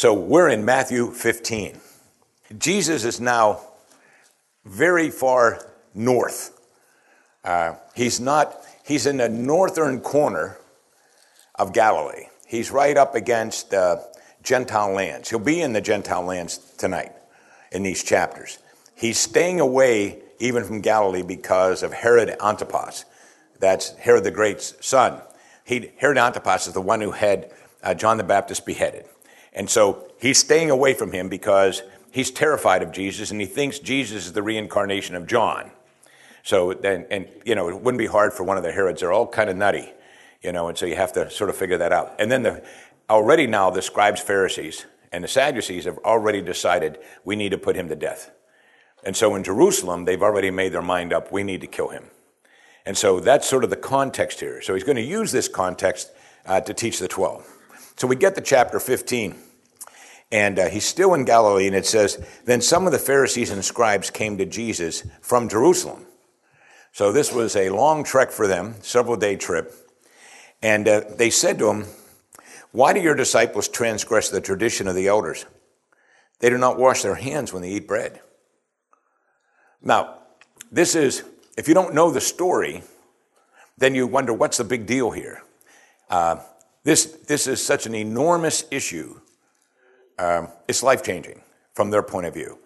So we're in Matthew 15. Jesus is now very far north. He's in the northern corner of Galilee. He's right up against Gentile lands. He'll be in the Gentile lands tonight in these chapters. He's staying away even from Galilee because of Herod Antipas. That's Herod the Great's son. Herod Antipas is the one who had John the Baptist beheaded. And so he's staying away from him because he's terrified of Jesus and he thinks Jesus is the reincarnation of John. So then, it wouldn't be hard for one of the Herods. They're all kind of nutty, and so you have to sort of figure that out. And then already now the scribes, Pharisees, and the Sadducees have already decided we need to put him to death. And so in Jerusalem, they've already made their mind up, we need to kill him. And so that's sort of the context here. So he's going to use this context to teach the 12. So we get to chapter 15, and he's still in Galilee, and it says, then some of the Pharisees and scribes came to Jesus from Jerusalem. So this was a long trek for them, several-day trip. And they said to him, why do your disciples transgress the tradition of the elders? They do not wash their hands when they eat bread. Now, this is, if you don't know the story, then you wonder, what's the big deal here? This is such an enormous issue. It's life-changing from their point of view.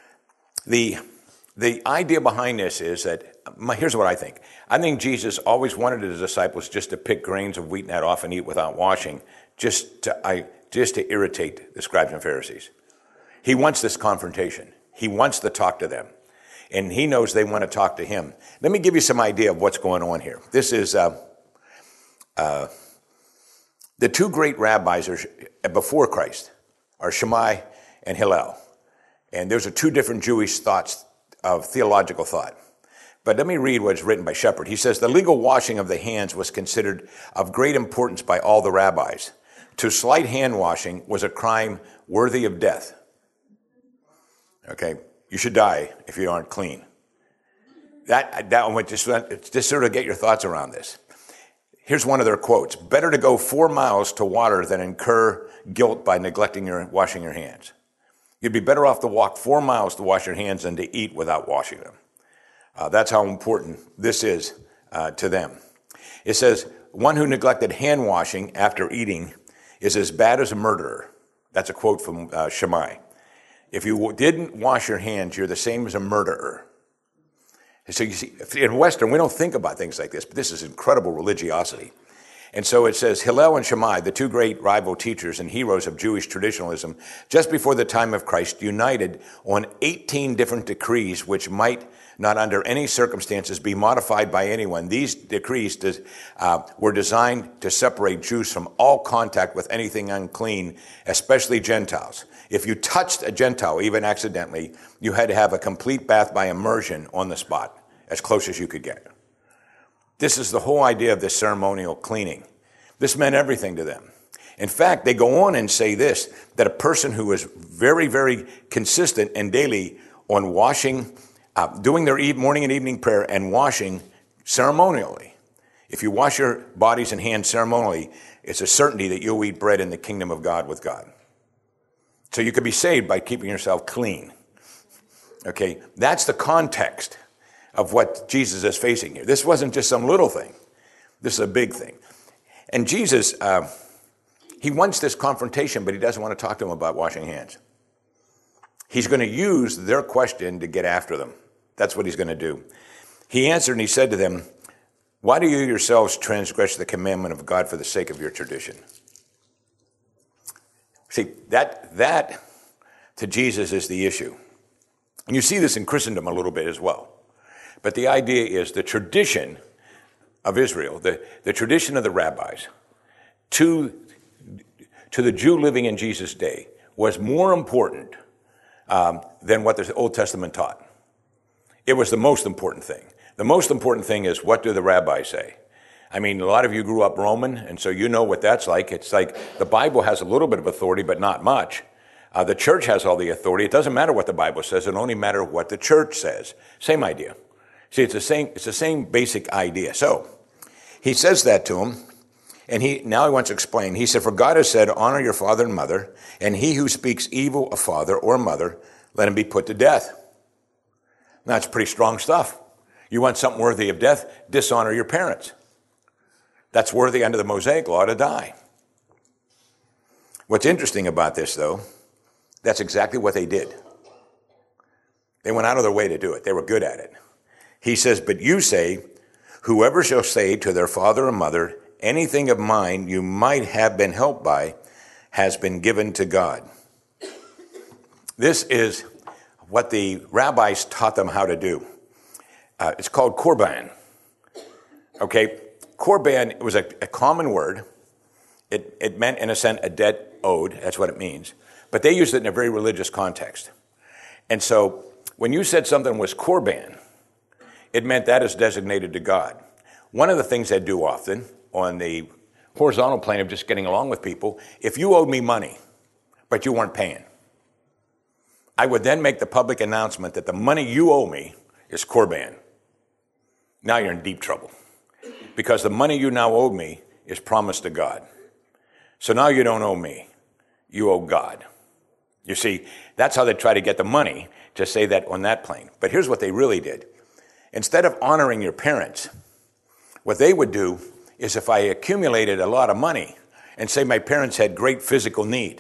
The idea behind this is that, here's what I think. I think Jesus always wanted his disciples just to pick grains of wheat and that off and eat without washing, just to irritate the scribes and Pharisees. He wants this confrontation. He wants to talk to them. And he knows they want to talk to him. Let me give you some idea of what's going on here. This is the two great rabbis before Christ are Shammai and Hillel. And those are two different Jewish thoughts of theological thought. But let me read what's written by Shepherd. He says, the legal washing of the hands was considered of great importance by all the rabbis. To slight hand washing was a crime worthy of death. Okay, you should die if you aren't clean. That just sort of get your thoughts around this. Here's one of their quotes. Better to go 4 miles to water than incur guilt by neglecting washing your hands. You'd be better off to walk 4 miles to wash your hands than to eat without washing them. That's how important this is to them. It says, one who neglected hand washing after eating is as bad as a murderer. That's a quote from Shammai. If you didn't wash your hands, you're the same as a murderer. So you see, in Western, we don't think about things like this, but this is incredible religiosity. And so it says, Hillel and Shammai, the two great rival teachers and heroes of Jewish traditionalism, just before the time of Christ, united on 18 different decrees which might not under any circumstances be modified by anyone. These decrees were designed to separate Jews from all contact with anything unclean, especially Gentiles. If you touched a Gentile, even accidentally, you had to have a complete bath by immersion on the spot, as close as you could get. This is the whole idea of this ceremonial cleaning. This meant everything to them. In fact, they go on and say this, that a person who is very, very consistent and daily on washing, doing their morning and evening prayer and washing ceremonially. If you wash your bodies and hands ceremonially, it's a certainty that you'll eat bread in the kingdom of God with God. So you could be saved by keeping yourself clean. Okay, that's the context of what Jesus is facing here. This wasn't just some little thing. This is a big thing. And Jesus, he wants this confrontation, but he doesn't want to talk to them about washing hands. He's going to use their question to get after them. That's what he's going to do. He answered and he said to them, why do you yourselves transgress the commandment of God for the sake of your tradition? See, that to Jesus is the issue. And you see this in Christendom a little bit as well. But the idea is the tradition of Israel, the tradition of the rabbis, to the Jew living in Jesus' day was more important than what the Old Testament taught. It was the most important thing. The most important thing is, what do the rabbis say? I mean, a lot of you grew up Roman, and so you know what that's like. It's like the Bible has a little bit of authority, but not much. The church has all the authority. It doesn't matter what the Bible says. It only matters what the church says. Same idea. See, it's the same basic idea. So he says that to him, And now he wants to explain. He said, for God has said, honor your father and mother, and he who speaks evil of father or mother, let him be put to death. Now, that's pretty strong stuff. You want something worthy of death? Dishonor your parents. That's worthy under the Mosaic law to die. What's interesting about this, though, that's exactly what they did. They went out of their way to do it. They were good at it. He says, but you say, whoever shall say to their father or mother, anything of mine you might have been helped by has been given to God. This is what the rabbis taught them how to do. It's called korban. Okay, korban was a common word. It meant, in a sense, a debt owed. That's what it means. But they used it in a very religious context. And so when you said something was korban, it meant that is designated to God. One of the things they do often on the horizontal plane of just getting along with people, if you owed me money, but you weren't paying, I would then make the public announcement that the money you owe me is korban. Now you're in deep trouble because the money you now owe me is promised to God. So now you don't owe me, you owe God. You see, that's how they try to get the money to say that on that plane. But here's what they really did. Instead of honoring your parents, what they would do is if I accumulated a lot of money and say my parents had great physical need,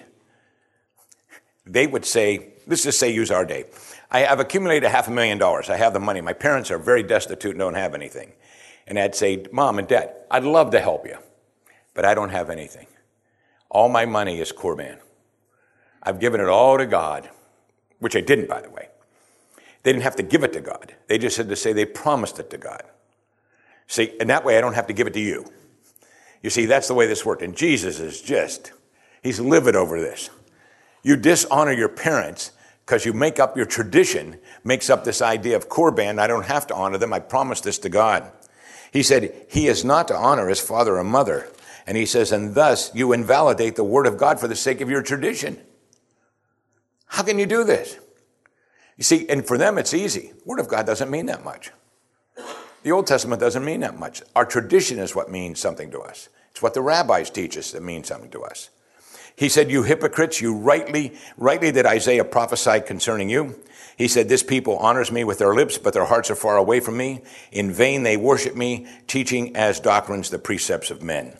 they would say, let's just say use our day. I've accumulated $500,000. I have the money. My parents are very destitute and don't have anything. And I'd say, Mom and Dad, I'd love to help you, but I don't have anything. All my money is korban. I've given it all to God, which I didn't, by the way. They didn't have to give it to God. They just had to say they promised it to God. See, and that way I don't have to give it to you. You see, that's the way this worked. And Jesus is he's livid over this. You dishonor your parents because you make up your tradition, makes up this idea of korban. I don't have to honor them. I promised this to God. He said, he is not to honor his father or mother. And he says, and thus you invalidate the word of God for the sake of your tradition. How can you do this? You see, and for them it's easy. Word of God doesn't mean that much. The Old Testament doesn't mean that much. Our tradition is what means something to us. It's what the rabbis teach us that means something to us. He said, you hypocrites, you rightly did Isaiah prophesy concerning you. He said, this people honors me with their lips, but their hearts are far away from me. In vain they worship me, teaching as doctrines the precepts of men.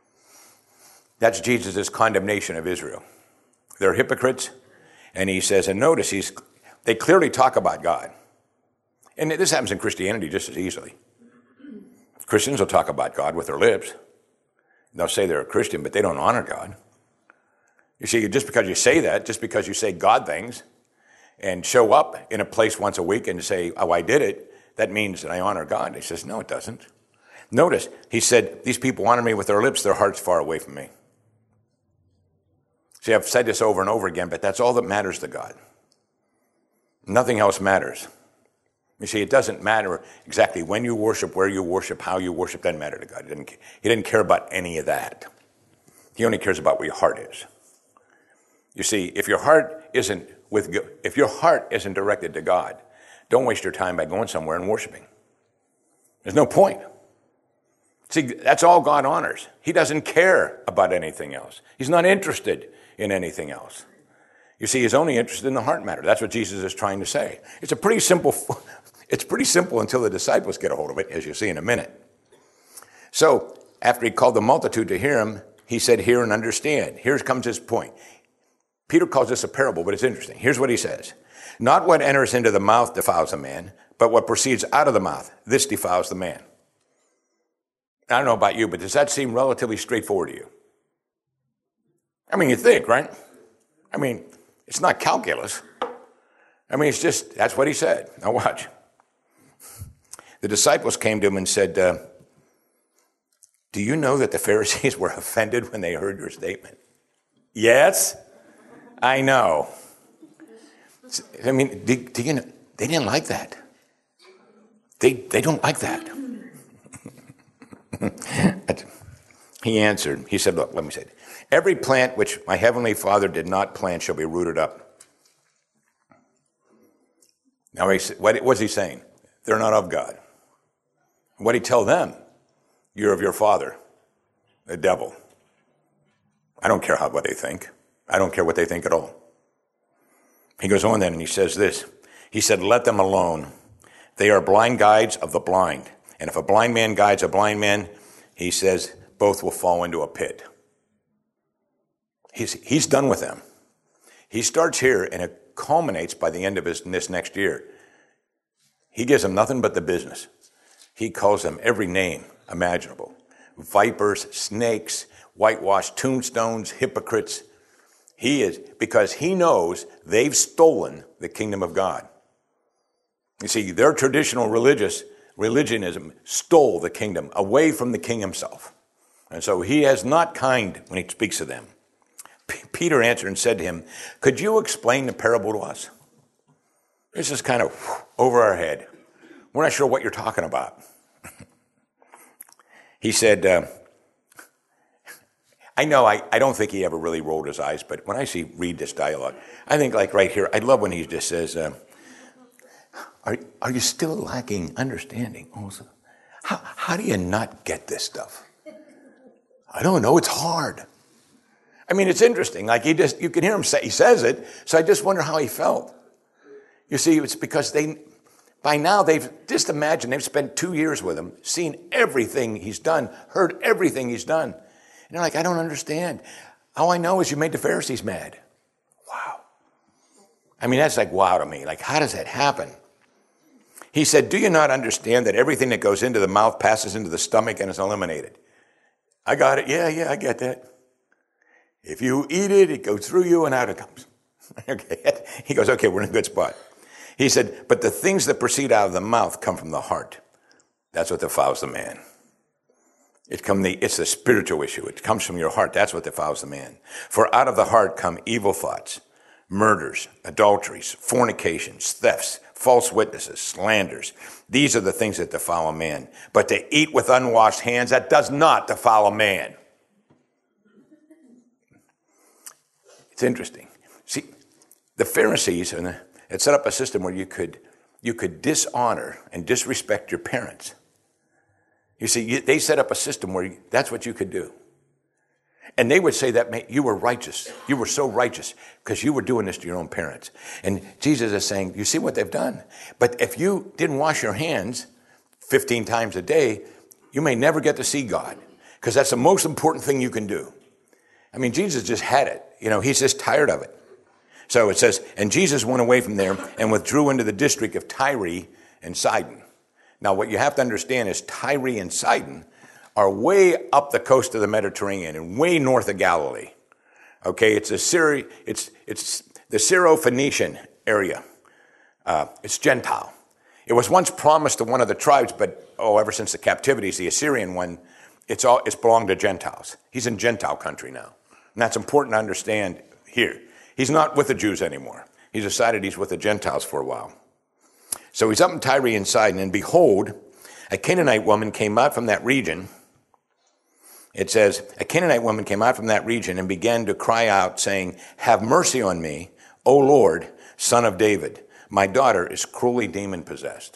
That's Jesus' condemnation of Israel. They're hypocrites. And he says, and notice, they clearly talk about God. And this happens in Christianity just as easily. Christians will talk about God with their lips. They'll say they're a Christian, but they don't honor God. You see, just because you say that, just because you say God things and show up in a place once a week and say, oh, I did it, that means that I honor God. He says, no, it doesn't. Notice, he said, these people honor me with their lips, their heart's far away from me. See, I've said this over and over again, but that's all that matters to God. Nothing else matters. You see, it doesn't matter exactly when you worship, where you worship, how you worship, doesn't matter to God. He didn't care about any of that. He only cares about where your heart is. You see, if your heart isn't directed to God, don't waste your time by going somewhere and worshiping. There's no point. See, that's all God honors. He doesn't care about anything else. He's not interested in anything else. You see, he's only interested in the heart matter. That's what Jesus is trying to say. It's pretty simple until the disciples get a hold of it, as you'll see in a minute. So, after he called the multitude to hear him, he said, hear and understand. Here comes his point. Peter calls this a parable, but it's interesting. Here's what he says. Not what enters into the mouth defiles a man, but what proceeds out of the mouth, this defiles the man. I don't know about you, but does that seem relatively straightforward to you? I mean, you think, right? I mean, it's not calculus. I mean, it's just, that's what he said. Now watch. The disciples came to him and said, do you know that the Pharisees were offended when they heard your statement? Yes, I know. I mean, do you know, they didn't like that. They don't like that. He answered, he said, look, let me say it. Every plant which my heavenly Father did not plant shall be rooted up. Now, what's he saying? They're not of God. What did he tell them? You're of your father, the devil. I don't care what they think. I don't care what they think at all. He goes on then and he says this. He said, let them alone. They are blind guides of the blind. And if a blind man guides a blind man, he says, both will fall into a pit. He's done with them. He starts here and it culminates by the end of this next year. He gives them nothing but the business. He calls them every name imaginable. Vipers, snakes, whitewashed tombstones, hypocrites. Because he knows they've stolen the kingdom of God. You see, their traditional religionism stole the kingdom away from the king himself. And so he is not kind when he speaks to them. Peter answered and said to him, could you explain the parable to us? This is kind of over our head. We're not sure what you're talking about. He said, I know I don't think he ever really rolled his eyes, but when I read this dialogue, I think like right here, I love when he just says, are you still lacking understanding? Also, how do you not get this stuff? I don't know, it's hard. I mean, it's interesting. Like you can hear him say, he says it, so I just wonder how he felt. You see, it's because by now just imagine they've spent 2 years with him, seen everything he's done, heard everything he's done. And they're like, I don't understand. All I know is you made the Pharisees mad. Wow. I mean, that's like wow to me. Like, how does that happen? He said, do you not understand that everything that goes into the mouth passes into the stomach and is eliminated? I got it. Yeah, I get that. If you eat it, it goes through you and out it comes. Okay. He goes, okay, we're in a good spot. He said, but the things that proceed out of the mouth come from the heart. That's what defiles the man. It's the spiritual issue. It comes from your heart. That's what defiles the man. For out of the heart come evil thoughts, murders, adulteries, fornications, thefts, false witnesses, slanders. These are the things that defile a man. But to eat with unwashed hands, that does not defile a man. It's interesting. See, the Pharisees had set up a system where you could dishonor and disrespect your parents. You see, they set up a system where that's what you could do. And they would say that you were righteous. You were so righteous because you were doing this to your own parents. And Jesus is saying, you see what they've done? But if you didn't wash your hands 15 times a day, you may never get to see God because that's the most important thing you can do. I mean, Jesus just had it. He's just tired of it. So it says, and Jesus went away from there and withdrew into the district of Tyre and Sidon. Now, what you have to understand is Tyre and Sidon are way up the coast of the Mediterranean and way north of Galilee. Okay, it's the Syro-Phoenician area. It's Gentile. It was once promised to one of the tribes, but ever since the captivities, the Assyrian one, it's belonged to Gentiles. He's in Gentile country now. And that's important to understand here. He's not with the Jews anymore. He's decided he's with the Gentiles for a while. So he's up in Tyre and Sidon, and behold, a Canaanite woman came out from that region. It says, a Canaanite woman came out from that region and began to cry out, saying, have mercy on me, O Lord, Son of David. My daughter is cruelly demon-possessed.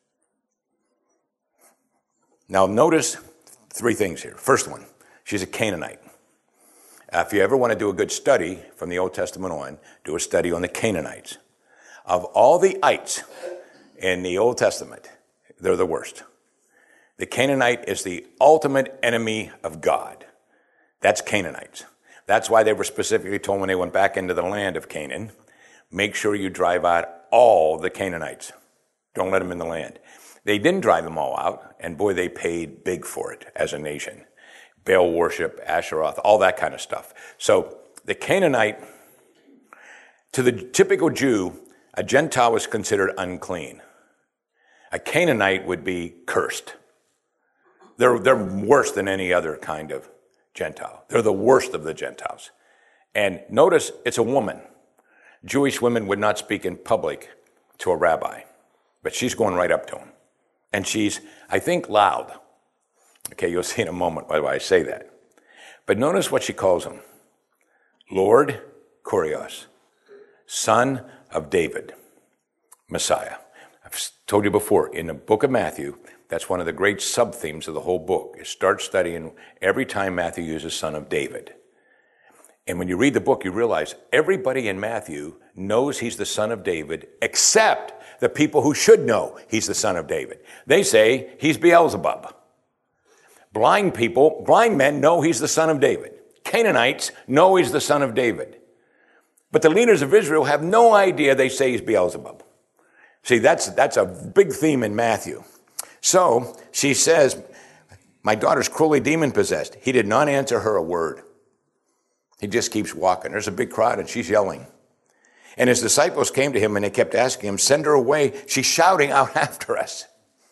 Now notice 3 things here. First one, she's a Canaanite. If you ever want to do a good study from the Old Testament on, do a study on the Canaanites. Of all the ites in the Old Testament, they're the worst. The Canaanite is the ultimate enemy of God. That's Canaanites. That's why they were specifically told when they went back into the land of Canaan, make sure you drive out all the Canaanites. Don't let them in the land. They didn't drive them all out, and boy, they paid big for it as a nation. Baal worship, Asheroth, all that kind of stuff. So the Canaanite, to the typical Jew, a Gentile was considered unclean. A Canaanite would be cursed. They're worse than any other kind of Gentile. They're the worst of the Gentiles. And notice it's a woman. Jewish women would not speak in public to a rabbi, but she's going right up to him. And she's, I think, loud. Okay, you'll see in a moment why I say that. But notice what she calls him. Lord Kurios, Son of David, Messiah. I've told you before, in the book of Matthew, That's one of the great sub-themes of the whole book, is start studying every time Matthew uses son of David. And when you read the book, you realize everybody in Matthew knows he's the son of David, except the people who should know he's the son of David. They say he's Beelzebub. Blind men know he's the son of David. Canaanites know he's the son of David. But the leaders of Israel have no idea. They say he's Beelzebub. See, that's a big theme in Matthew. So she says, my daughter's cruelly demon-possessed. He did not answer her a word. He just keeps walking. There's a big crowd, and she's yelling. And his disciples came to him, and they kept asking him, send her away. She's shouting out after us.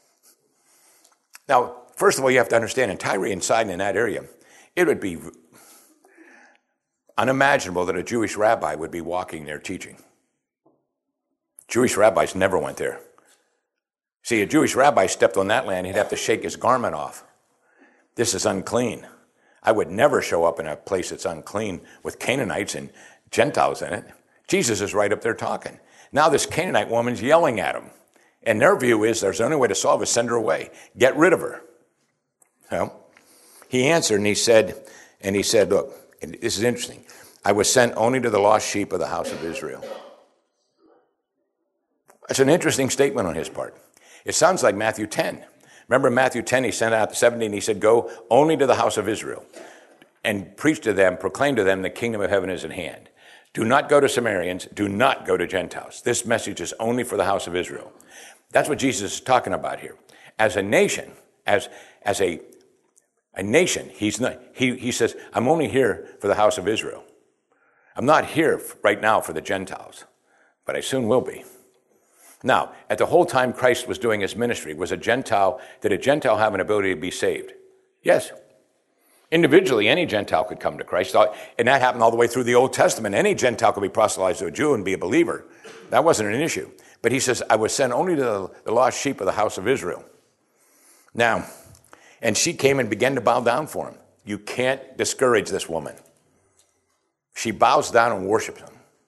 Now, first of all, you have to understand, in Tyre and Sidon, in that area, it would be unimaginable that a Jewish rabbi would be walking there teaching. Jewish rabbis never went there. See, a Jewish rabbi stepped on that land, he'd have to shake his garment off. This is unclean. I would never show up in a place that's unclean with Canaanites and Gentiles in it. Jesus is right up there talking. Now this Canaanite woman's yelling at him. And their view is there's the only way to solve it is send her away. Get rid of her. Well, he answered and he said, look, and this is interesting. I was sent only to the lost sheep of the house of Israel. That's an interesting statement on his part. It sounds like Matthew 10. Remember in Matthew 10, he sent out the 70 and he said, go only to the house of Israel and preach to them, proclaim to them the kingdom of heaven is at hand. Do not go to Samaritans. Do not go to Gentiles. This message is only for the house of Israel. That's what Jesus is talking about here. As a nation, as a nation, he says, I'm only here for the house of Israel. I'm not here right now for the Gentiles, but I soon will be. Now, at the whole time Christ was doing his ministry, did a Gentile have an ability to be saved? Yes. Individually, any Gentile could come to Christ, and that happened all the way through the Old Testament. Any Gentile could be proselytized to a Jew and be a believer. That wasn't an issue. But he says, I was sent only to the lost sheep of the house of Israel. Now, and she came and began to bow down for him. You can't discourage this woman. She bows down and worships him.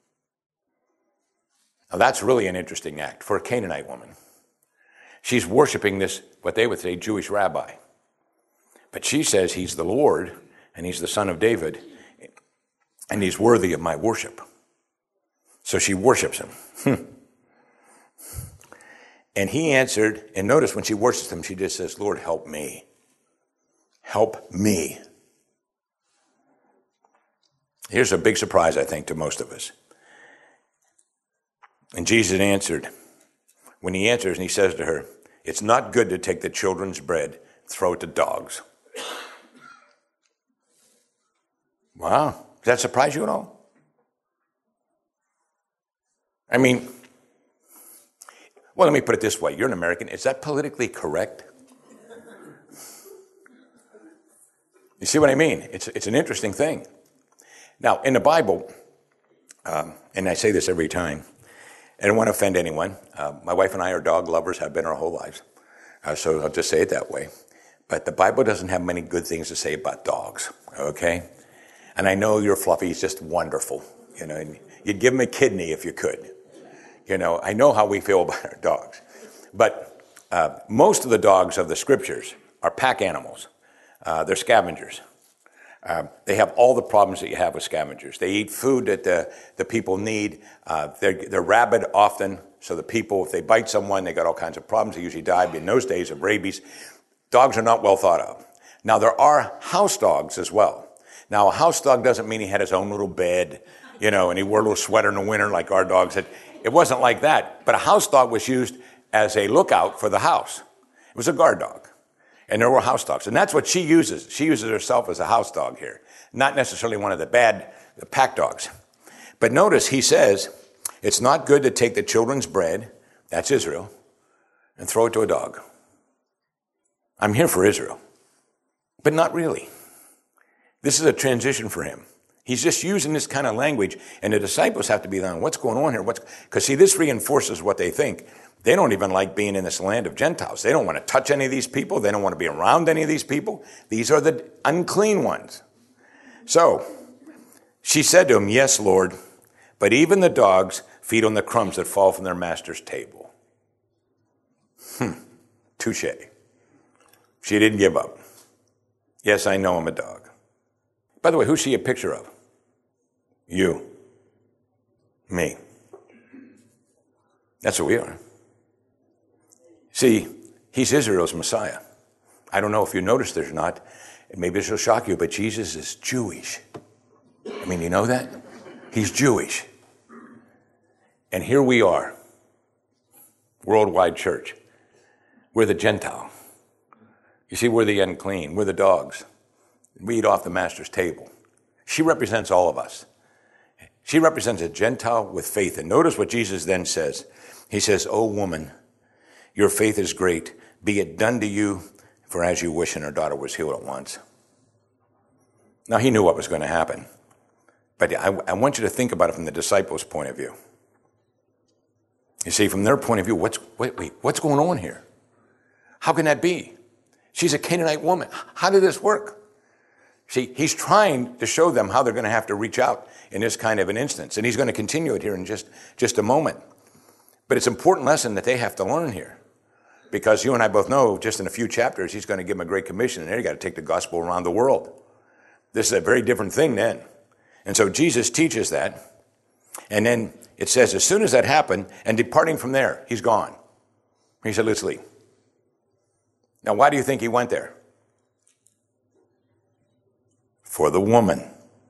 Now, that's really an interesting act for a Canaanite woman. She's worshiping this, what they would say, Jewish rabbi. But she says he's the Lord, and he's the son of David, and he's worthy of my worship. So she worships him. And he answered, and notice when she worships him, she just says, Lord, help me. Help me. Here's a big surprise, I think, to most of us. And Jesus answered. When he answers and he says to her, it's not good to take the children's bread, throw it to dogs. Wow. Does that surprise you at all? I mean, well, let me put it this way. You're an American. Is that politically correct? You see what I mean? It's an interesting thing. Now, in the Bible, and I say this every time, I don't want to offend anyone. My wife and I are dog lovers, have been our whole lives. So I'll just say it that way. But the Bible doesn't have many good things to say about dogs, okay? And I know your Fluffy is just wonderful. You know, and you'd give him a kidney if you could. You know, I know how we feel about our dogs. But most of the dogs of the scriptures are pack animals. They're scavengers. They have all the problems that you have with scavengers. They eat food that the people need. They're rabid often, so the people, if they bite someone, they got all kinds of problems. They usually die in those days of rabies. Dogs are not well thought of. Now, there are house dogs as well. Now, a house dog doesn't mean he had his own little bed, you know, and he wore a little sweater in the winter like our dogs had. It wasn't like that. But a house dog was used as a lookout for the house. It was a guard dog. And there were house dogs. And that's what she uses. She uses herself as a house dog here, not necessarily one of the pack dogs. But notice he says, it's not good to take the children's bread, that's Israel, and throw it to a dog. I'm here for Israel, but not really. This is a transition for him. He's just using this kind of language, and the disciples have to be like, what's going on here? Because see, this reinforces what they think. They don't even like being in this land of Gentiles. They don't want to touch any of these people. They don't want to be around any of these people. These are the unclean ones. So she said to him, yes, Lord, but even the dogs feed on the crumbs that fall from their master's table. Touche. She didn't give up. Yes, I know I'm a dog. By the way, who's she a picture of? You. Me. That's what we are. See, he's Israel's Messiah. I don't know if you noticed this or not. Maybe this will shock you, but Jesus is Jewish. I mean, you know that? He's Jewish. And here we are, worldwide church. We're the Gentile. You see, we're the unclean. We're the dogs. We eat off the master's table. She represents all of us. She represents a Gentile with faith. And notice what Jesus then says. He says, "O woman, your faith is great. Be it done to you for as you wish." And her daughter was healed at once. Now, he knew what was going to happen. But I want you to think about it from the disciples' point of view. You see, from their point of view, what's going on here? How can that be? She's a Canaanite woman. How did this work? See, he's trying to show them how they're going to have to reach out in this kind of an instance. And he's going to continue it here in just a moment. But it's an important lesson that they have to learn here. Because you and I both know, just in a few chapters, he's going to give them a great commission. And they've got to take the gospel around the world. This is a very different thing then. And so Jesus teaches that. And then it says, as soon as that happened, and departing from there, he's gone. He said, let's leave. Now, why do you think he went there? For the woman.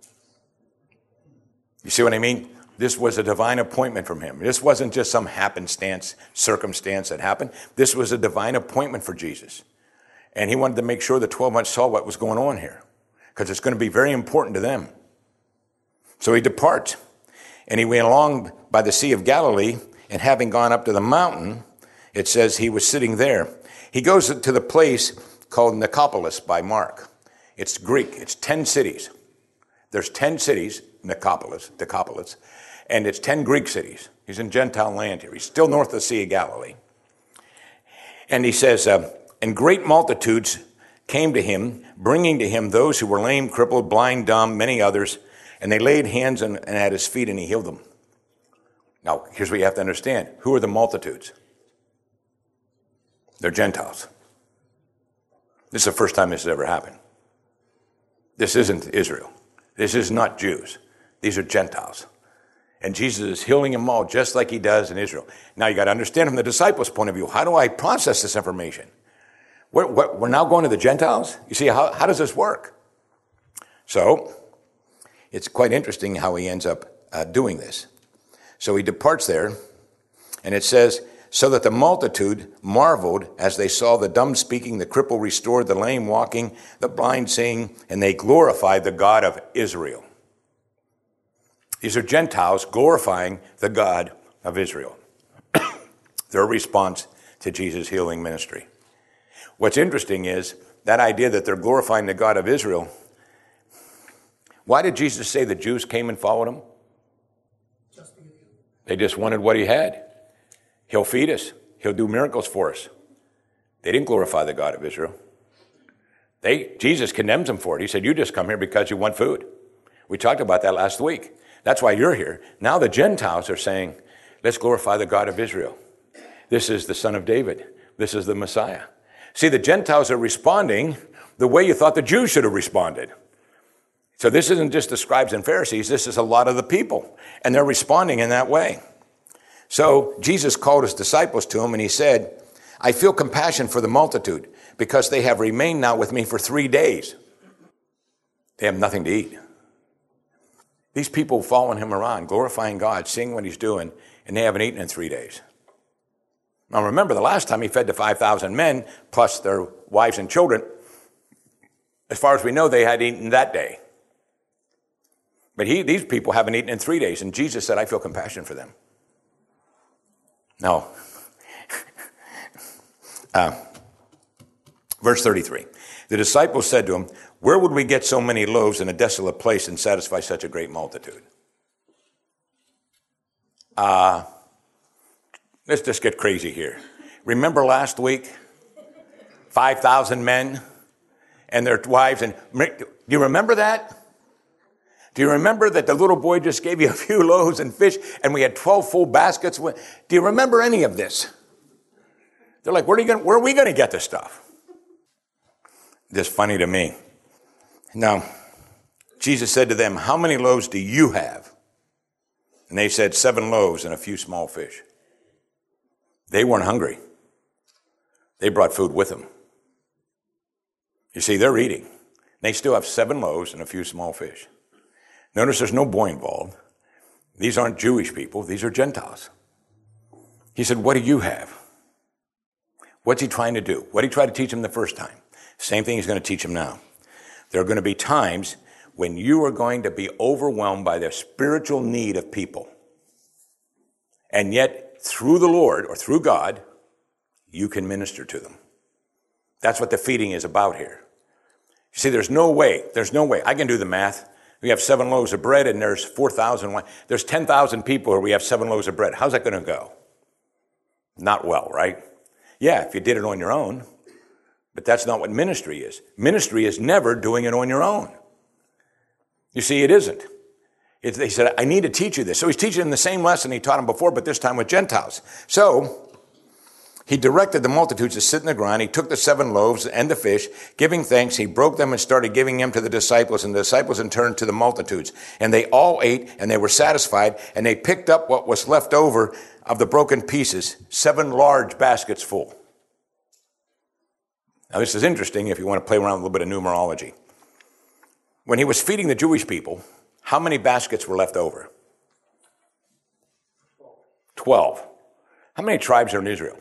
You see what I mean? This was a divine appointment from him. This wasn't just some happenstance, circumstance that happened. This was a divine appointment for Jesus. And he wanted to make sure the 12 months saw what was going on here, because it's going to be very important to them. So he departs, and he went along by the Sea of Galilee, and having gone up to the mountain, it says he was sitting there. He goes to the place called Nicopolis by Mark. It's Greek. It's 10 cities. There's 10 cities, Nicopolis, and it's 10 Greek cities. He's in Gentile land here. He's still north of the Sea of Galilee. And he says, and great multitudes came to him, bringing to him those who were lame, crippled, blind, dumb, many others, and they laid hands and at his feet, and he healed them. Now, here's what you have to understand. Who are the multitudes? They're Gentiles. This is the first time this has ever happened. This isn't Israel. This is not Jews. These are Gentiles. And Jesus is healing them all just like he does in Israel. Now, you got to understand from the disciples' point of view, how do I process this information? We're now going to the Gentiles? You see, how does this work? So, it's quite interesting how he ends up doing this. So he departs there, and it says, so that the multitude marveled as they saw the dumb speaking, the cripple restored, the lame walking, the blind seeing, and they glorified the God of Israel. These are Gentiles glorifying the God of Israel. Their response to Jesus' healing ministry. What's interesting is that idea that they're glorifying the God of Israel. Why did Jesus say the Jews came and followed him? They just wanted what he had. He'll feed us. He'll do miracles for us. They didn't glorify the God of Israel. Jesus condemns them for it. He said, you just come here because you want food. We talked about that last week. That's why you're here. Now the Gentiles are saying, let's glorify the God of Israel. This is the Son of David. This is the Messiah. See, the Gentiles are responding the way you thought the Jews should have responded. So this isn't just the scribes and Pharisees. This is a lot of the people. And they're responding in that way. So Jesus called his disciples to him and he said, I feel compassion for the multitude because they have remained now with me for 3 days. They have nothing to eat. These people following him around, glorifying God, seeing what he's doing, and they haven't eaten in 3 days. Now remember, the last time he fed the 5,000 men, plus their wives and children, as far as we know, they had eaten that day. But these people haven't eaten in 3 days, and Jesus said, I feel compassion for them. Now, verse 33, the disciples said to him, where would we get so many loaves in a desolate place and satisfy such a great multitude? Let's just get crazy here. Remember last week, 5,000 men and their wives, and do you remember that? Do you remember that the little boy just gave you a few loaves and fish and we had 12 full baskets? Do you remember any of this? They're like, where are we going to get this stuff? just funny to me. Now, Jesus said to them, how many loaves do you have? And they said, 7 loaves and a few small fish. They weren't hungry. They brought food with them. You see, they're eating. They still have 7 loaves and a few small fish. Notice there's no boy involved. These aren't Jewish people. These are Gentiles. He said, what do you have? What's he trying to do? What did he try to teach them the first time? Same thing he's going to teach them now. There are going to be times when you are going to be overwhelmed by the spiritual need of people. And yet, through the Lord or through God, you can minister to them. That's what the feeding is about here. You see, there's no way. I can do the math. We have 7 loaves of bread and there's 4,000. There's 10,000 people where we have 7 loaves of bread. How's that going to go? Not well, right? Yeah, if you did it on your own. But that's not what ministry is. Ministry is never doing it on your own. You see, it isn't. He said, I need to teach you this. So he's teaching them the same lesson he taught them before, but this time with Gentiles. So he directed the multitudes to sit in the ground. He took the 7 loaves and the fish, giving thanks. He broke them and started giving them to the disciples, and the disciples in turn to the multitudes. And they all ate, and they were satisfied, and they picked up what was left over of the broken pieces, 7 large baskets full. Now, this is interesting if you want to play around with a little bit of numerology. When he was feeding the Jewish people, how many baskets were left over? 12. How many tribes are in Israel?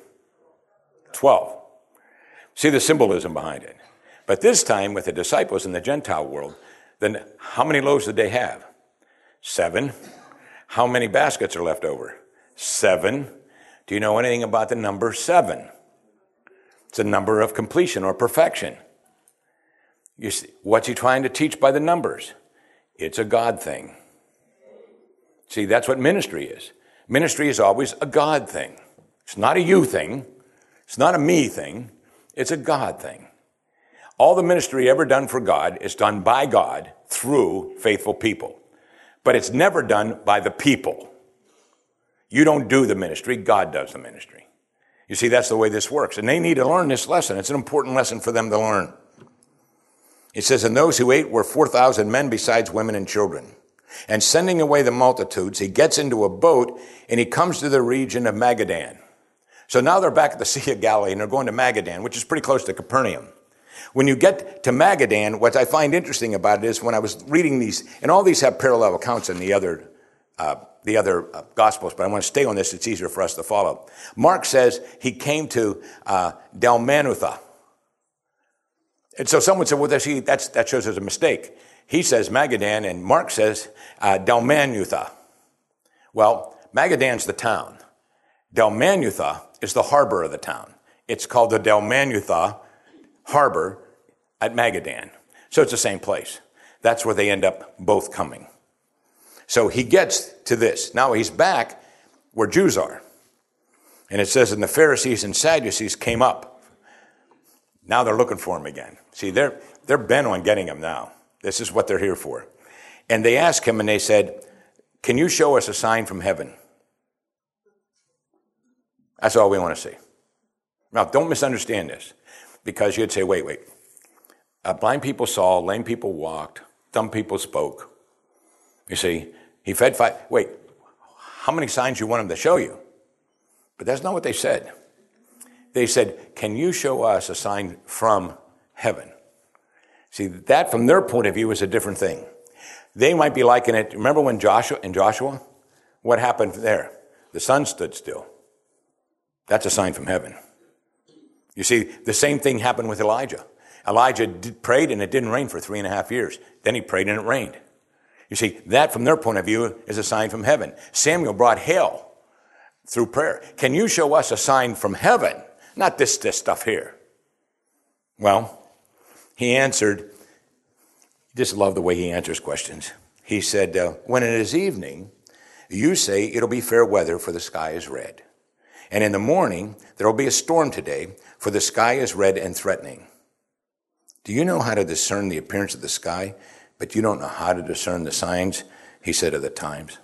12. See the symbolism behind it. But this time, with the disciples in the Gentile world, then how many loaves did they have? 7. How many baskets are left over? 7. Do you know anything about the number 7? It's a number of completion or perfection. You see, what's he trying to teach by the numbers? It's a God thing. See, that's what ministry is. Ministry is always a God thing. It's not a you thing. It's not a me thing. It's a God thing. All the ministry ever done for God is done by God through faithful people. But it's never done by the people. You don't do the ministry. God does the ministry. You see, that's the way this works. And they need to learn this lesson. It's an important lesson for them to learn. It says, and those who ate were 4,000 men besides women and children. And sending away the multitudes, he gets into a boat and he comes to the region of Magadan. So now they're back at the Sea of Galilee and they're going to Magadan, which is pretty close to Capernaum. When you get to Magadan, what I find interesting about it is when I was reading these, and all these have parallel accounts in the other Gospels, but I want to stay on this. It's easier for us to follow. Mark says he came to Dalmanutha. And so someone said, well, that shows there's a mistake. He says Magadan, and Mark says Dalmanutha. Well, Magadan's the town. Dalmanutha is the harbor of the town. It's called the Dalmanutha Harbor at Magadan. So it's the same place. That's where they end up both coming. So he gets to this. Now he's back where Jews are. And it says, and the Pharisees and Sadducees came up. Now they're looking for him again. See, they're bent on getting him now. This is what they're here for. And they asked him and they said, can you show us a sign from heaven? That's all we want to see. Now, don't misunderstand this, because you'd say, wait. Blind people saw, lame people walked, dumb people spoke. You see, he fed 5. Wait, how many signs you want him to show you? But that's not what they said. They said, can you show us a sign from heaven? See, that from their point of view is a different thing. They might be liking it. Remember when Joshua, what happened there? The sun stood still. That's a sign from heaven. You see, the same thing happened with Elijah. Elijah prayed and it didn't rain for 3.5 years. Then he prayed and it rained. You see, that from their point of view is a sign from heaven. Samuel brought hail through prayer. Can you show us a sign from heaven? Not this stuff here. Well, he answered, just love the way he answers questions. He said, when it is evening, you say it'll be fair weather, for the sky is red. And in the morning, there will be a storm today, for the sky is red and threatening. Do you know how to discern the appearance of the sky, but you don't know how to discern the signs, he said, of the times?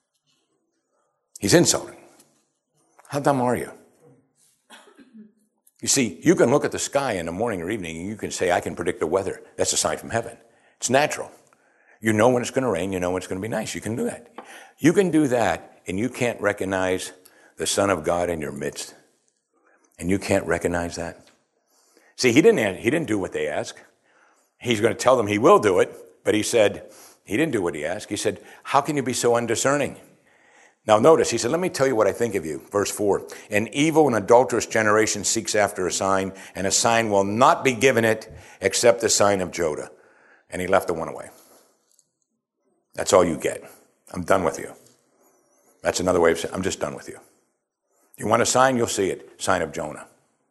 He's insulting. How dumb are you? You see, you can look at the sky in the morning or evening and you can say, I can predict the weather. That's a sign from heaven. It's natural. You know when it's going to rain. You know when it's going to be nice. You can do that. You can do that, and you can't recognize the Son of God in your midst. And you can't recognize that. See, he didn't do what they asked. He's going to tell them he will do it, but he said, he didn't do what he asked. He said, how can you be so undiscerning? Now notice, he said, let me tell you what I think of you. Verse 4, an evil and adulterous generation seeks after a sign, and a sign will not be given it except the sign of Jonah. And he left the one away. That's all you get. I'm done with you. That's another way of saying, I'm just done with you. You want a sign, you'll see it. Sign of Jonah.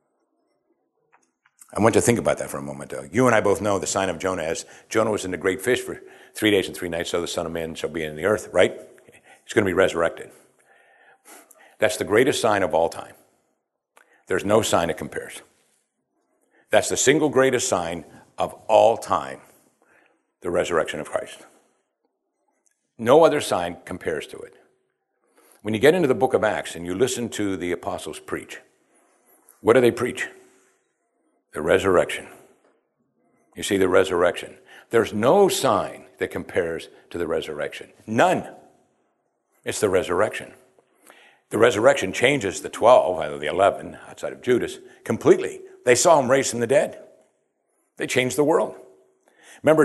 I want you to think about that for a moment, though. You and I both know the sign of Jonah as Jonah was in the great fish for 3 days and 3 nights, so the Son of Man shall be in the earth, right? He's going to be resurrected. That's the greatest sign of all time. There's no sign that compares. That's the single greatest sign of all time, the resurrection of Christ. No other sign compares to it. When you get into the book of Acts and you listen to the apostles preach, what do they preach? The resurrection. You see, the resurrection. There's no sign that compares to the resurrection. None. It's the resurrection. The resurrection changes the 12, either the 11, outside of Judas, completely. They saw him raised from the dead. They changed the world. Remember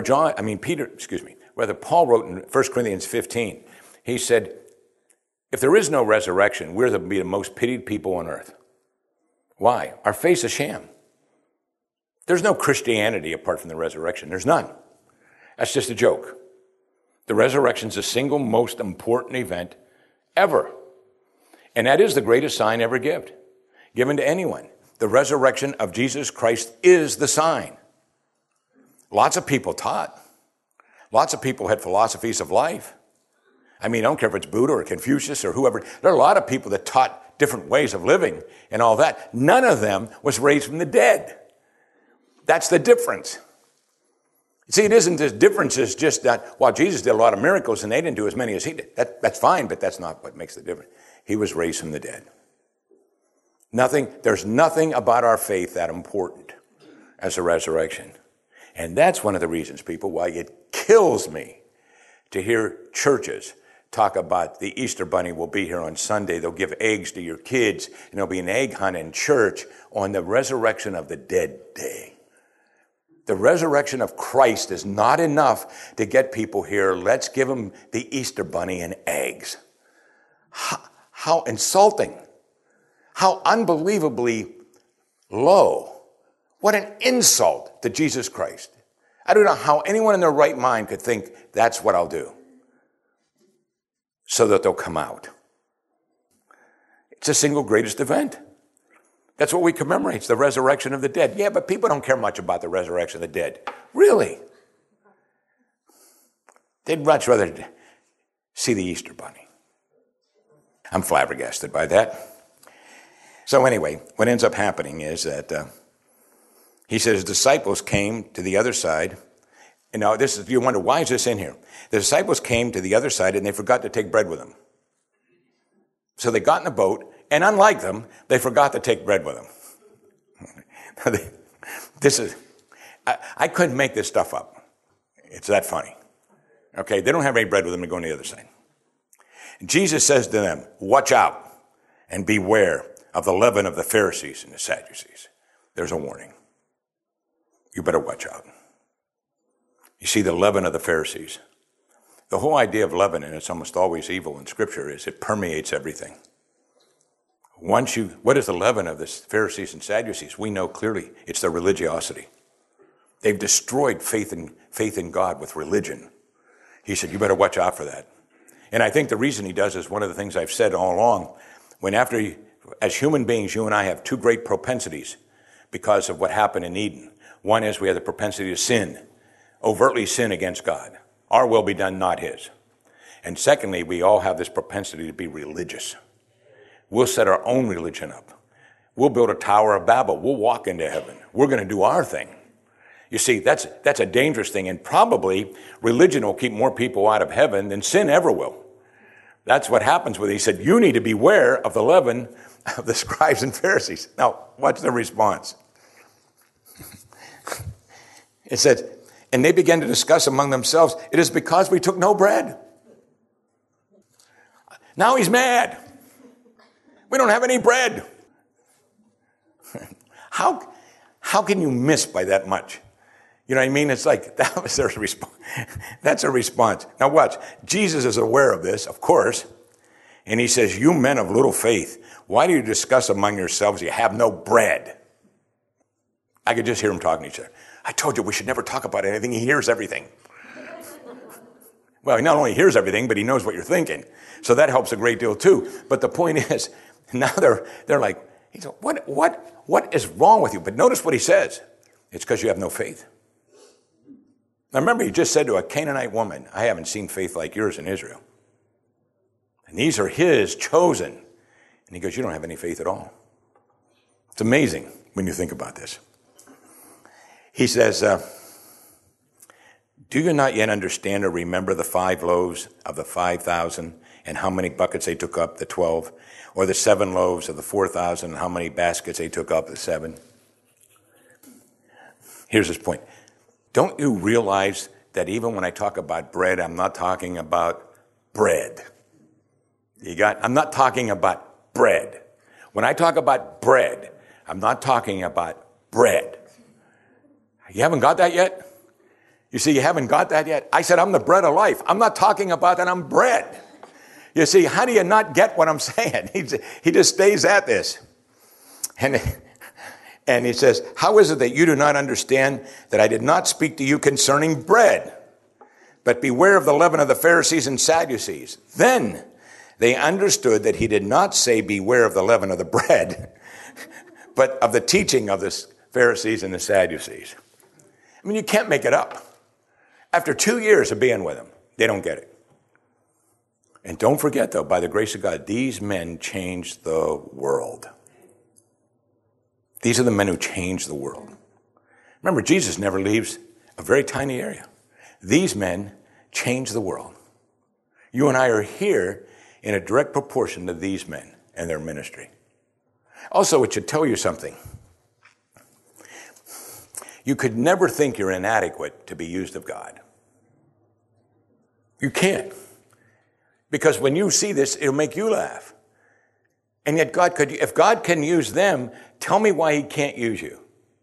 Paul wrote in 1 Corinthians 15, he said, if there is no resurrection, we're to be the most pitied people on earth. Why? Our faith's a sham. There's no Christianity apart from the resurrection. There's none. That's just a joke. The resurrection's the single most important event ever. And that is the greatest sign ever given to anyone. The resurrection of Jesus Christ is the sign. Lots of people taught. Lots of people had philosophies of life. I don't care if it's Buddha or Confucius or whoever. There are a lot of people that taught different ways of living and all that. None of them was raised from the dead. That's the difference. See, it isn't the difference is just that, while Jesus did a lot of miracles and they didn't do as many as he did. That's fine, but that's not what makes the difference. He was raised from the dead. There's nothing about our faith that important as the resurrection. And that's one of the reasons, people, why it kills me to hear churches talk about the Easter Bunny will be here on Sunday. They'll give eggs to your kids, and there'll be an egg hunt in church on the resurrection of the dead day. The resurrection of Christ is not enough to get people here. Let's give them the Easter Bunny and eggs. How insulting. How unbelievably low. What an insult to Jesus Christ. I don't know how anyone in their right mind could think that's what I'll do so that they'll come out. It's the single greatest event. That's what we commemorate, it's the resurrection of the dead. Yeah, but people don't care much about the resurrection of the dead. Really? They'd much rather see the Easter Bunny. I'm flabbergasted by that. So anyway, what ends up happening is that he says his disciples came to the other side. And now you wonder, why is this in here? The disciples came to the other side and they forgot to take bread with them. So they got in the boat, and unlike them, they forgot to take bread with them. I couldn't make this stuff up. It's that funny. Okay, they don't have any bread with them to go on the other side. And Jesus says to them, watch out and beware of the leaven of the Pharisees and the Sadducees. There's a warning. You better watch out. You see, the leaven of the Pharisees. The whole idea of leaven, and it's almost always evil in Scripture, is it permeates everything. What is the leaven of the Pharisees and Sadducees? We know clearly it's their religiosity. They've destroyed faith in God with religion. He said, you better watch out for that. And I think the reason he does is one of the things I've said all along. As human beings, you and I have two great propensities because of what happened in Eden. One is we have the propensity to sin, overtly sin against God. Our will be done, not his. And secondly, we all have this propensity to be religious. We'll set our own religion up. We'll build a Tower of Babel. We'll walk into heaven. We're going to do our thing. You see, that's a dangerous thing, and probably religion will keep more people out of heaven than sin ever will. That's what happens with it. He said, you need to beware of the leaven of the scribes and Pharisees. Now, watch the response. It said, and they began to discuss among themselves, it is because we took no bread. Now he's mad. We don't have any bread. How can you miss by that much? You know what I mean? It's like, that was their response. That's a response. Now watch. Jesus is aware of this, of course. And he says, you men of little faith, why do you discuss among yourselves you have no bread? I could just hear them talking to each other. I told you we should never talk about anything. He hears everything. Well, he not only hears everything, but he knows what you're thinking. So that helps a great deal too. But the point is, now they're like, what is wrong with you? But notice what he says. It's because you have no faith. Now remember, he just said to a Canaanite woman, I haven't seen faith like yours in Israel. And these are his chosen. And he goes, you don't have any faith at all. It's amazing when you think about this. He says, do you not yet understand or remember the 5 loaves of the 5,000 and how many buckets they took up, the 12? Or the 7 loaves of the 4,000 and how many baskets they took up, the 7? Here's his point. Don't you realize that even when I talk about bread, I'm not talking about bread? I'm not talking about bread. When I talk about bread, I'm not talking about bread. You haven't got that yet? You see, you haven't got that yet? I said, I'm the bread of life. I'm not talking about that I'm bread. You see, how do you not get what I'm saying? He just stays at this. And he says, how is it that you do not understand that I did not speak to you concerning bread? But beware of the leaven of the Pharisees and Sadducees. Then they understood that he did not say beware of the leaven of the bread, but of the teaching of the Pharisees and the Sadducees. I mean, you can't make it up. After 2 years of being with him, they don't get it. And don't forget, though, by the grace of God, these men changed the world. These are the men who changed the world. Remember, Jesus never leaves a very tiny area. These men changed the world. You and I are here in a direct proportion to these men and their ministry. Also, it should tell you something. You could never think you're inadequate to be used of God. You can't. Because when you see this, it'll make you laugh. And yet if God can use them, tell me why he can't use you.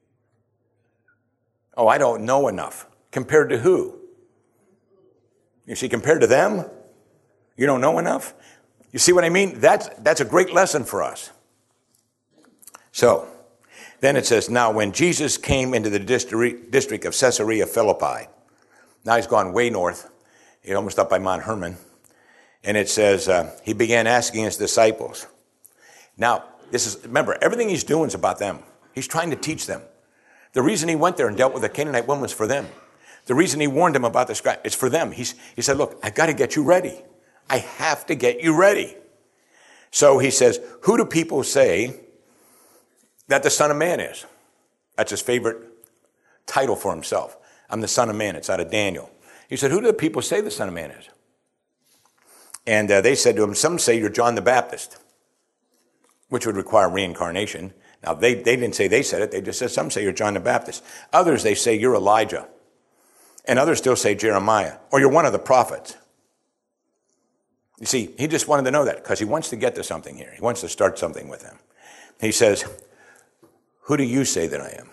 Oh, I don't know enough. Compared to who? You see, compared to them, you don't know enough? You see what I mean? That's a great lesson for us. So, then it says, now when Jesus came into the district of Caesarea Philippi, now he's gone way north, he's almost up by Mount Hermon, and it says, he began asking his disciples. Now, remember, everything he's doing is about them. He's trying to teach them. The reason he went there and dealt with the Canaanite woman was for them. The reason he warned them about the scribe, it's for them. He said, look, I've got to get you ready. I have to get you ready. So he says, who do people say that the Son of Man is? That's his favorite title for himself. I'm the Son of Man. It's out of Daniel. He said, who do the people say the Son of Man is? And they said to him, some say you're John the Baptist, which would require reincarnation. Now, they didn't say they said it. They just said, some say you're John the Baptist. Others, they say you're Elijah. And others still say Jeremiah, or you're one of the prophets. You see, he just wanted to know that because he wants to get to something here. He wants to start something with them. He says, who do you say that I am?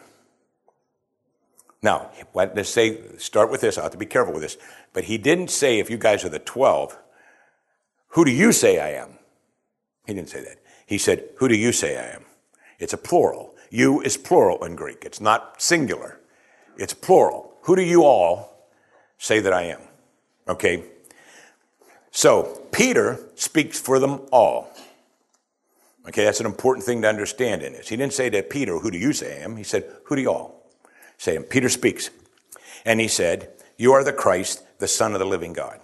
Now, let's say, start with this. I have to be careful with this. But he didn't say, if you guys are the 12, who do you say I am? He didn't say that. He said, who do you say I am? It's a plural. You is plural in Greek. It's not singular. It's plural. Who do you all say that I am? Okay. So, Peter speaks for them all. Okay, that's an important thing to understand in this. He didn't say to Peter, who do you say I am? He said, who do you all say I am? Peter speaks. And he said, you are the Christ, the Son of the living God.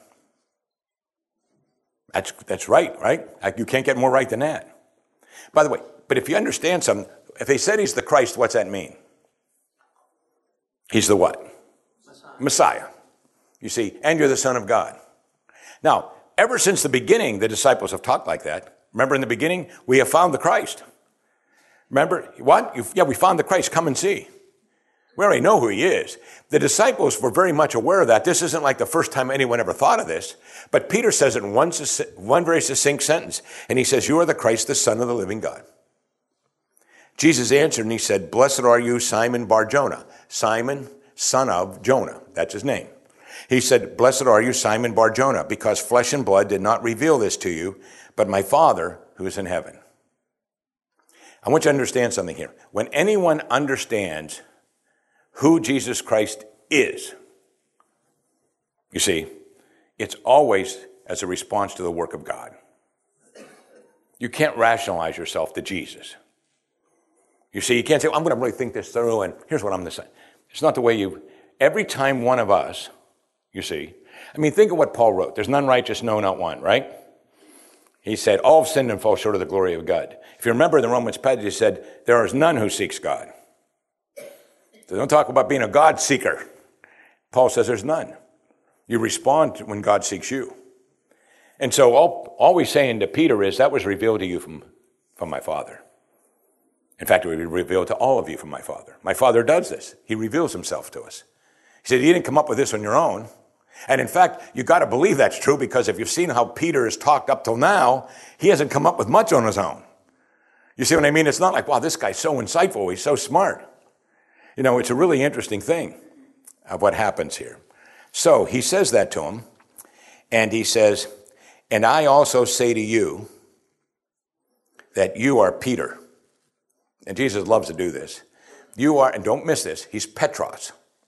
That's right? You can't get more right than that. By the way, but if you understand something, if they said he's the Christ, what's that mean? He's the what? Messiah. You see, and you're the Son of God. Now, ever since the beginning, the disciples have talked like that. Remember in the beginning, we have found the Christ. Remember, what? Yeah, we found the Christ. Come and see. We already know who he is. The disciples were very much aware of that. This isn't like the first time anyone ever thought of this. But Peter says it in one very succinct sentence. And he says, you are the Christ, the Son of the living God. Jesus answered and he said, blessed are you, Simon Bar-Jonah. Simon, son of Jonah. That's his name. He said, blessed are you, Simon Bar-Jonah, because flesh and blood did not reveal this to you, but my Father who is in heaven. I want you to understand something here. When anyone understands who Jesus Christ is, you see, it's always as a response to the work of God. You can't rationalize yourself to Jesus. You see, you can't say, I'm going to really think this through, and here's what I'm going to say. It's not the way every time one of us, you see, I mean, think of what Paul wrote. There's none righteous, no, not one, right? He said, all have sinned and fall short of the glory of God. If you remember in the Romans passage, he said, there is none who seeks God. So don't talk about being a God seeker. Paul says there's none. You respond when God seeks you. And so all we're saying to Peter is that was revealed to you from my Father. In fact, it will be revealed to all of you from my Father. My Father does this. He reveals himself to us. He said, you didn't come up with this on your own. And in fact, you got to believe that's true, because if you've seen how Peter has talked up till now, he hasn't come up with much on his own. You see what I mean? It's not like, wow, this guy's so insightful. He's so smart. You know, it's a really interesting thing of what happens here. So he says that to him, and he says, and I also say to you that you are Peter. And Jesus loves to do this. You are, and don't miss this, he's Petros.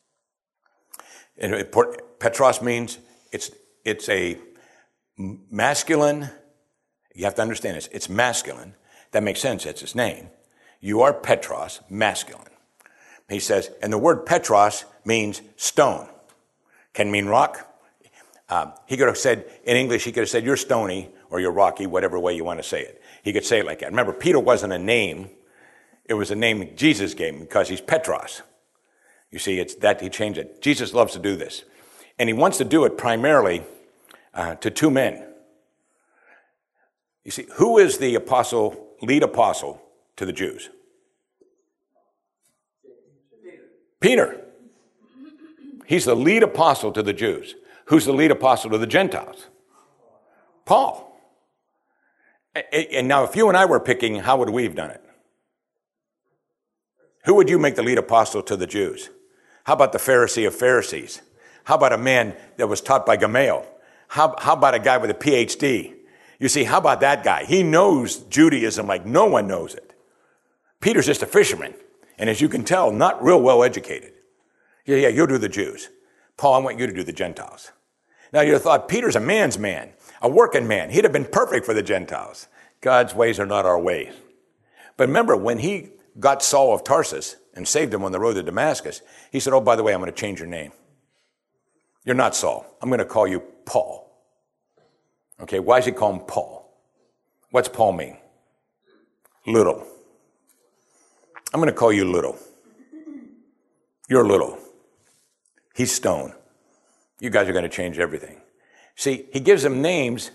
And Petros means it's a masculine, you have to understand this, it's masculine. That makes sense, it's his name. You are Petros, masculine. He says, and the word Petros means stone. Can mean rock. He could have said, in English, he could have said, you're stony or you're rocky, whatever way you want to say it. He could say it like that. Remember, Peter wasn't a name. It was a name Jesus gave him because he's Petros. You see, it's that he changed it. Jesus loves to do this. And he wants to do it primarily to two men. You see, who is the lead apostle to the Jews? Peter. He's the lead apostle to the Jews. Who's the lead apostle to the Gentiles? Paul. And now if you and I were picking, how would we have done it? Who would you make the lead apostle to the Jews? How about the Pharisee of Pharisees? How about a man that was taught by Gamaliel? How about a guy with a PhD? You see, how about that guy? He knows Judaism like no one knows it. Peter's just a fisherman. And as you can tell, not real well educated. Yeah, you'll do the Jews. Paul, I want you to do the Gentiles. Now you'd have thought, Peter's a man's man, a working man. He'd have been perfect for the Gentiles. God's ways are not our ways. But remember, when he got Saul of Tarsus and saved him on the road to Damascus, he said, oh, by the way, I'm going to change your name. You're not Saul. I'm going to call you Paul. Okay, why does he call him Paul? What's Paul mean? Little. I'm going to call you little. You're little. He's stone. You guys are going to change everything. See, he gives them names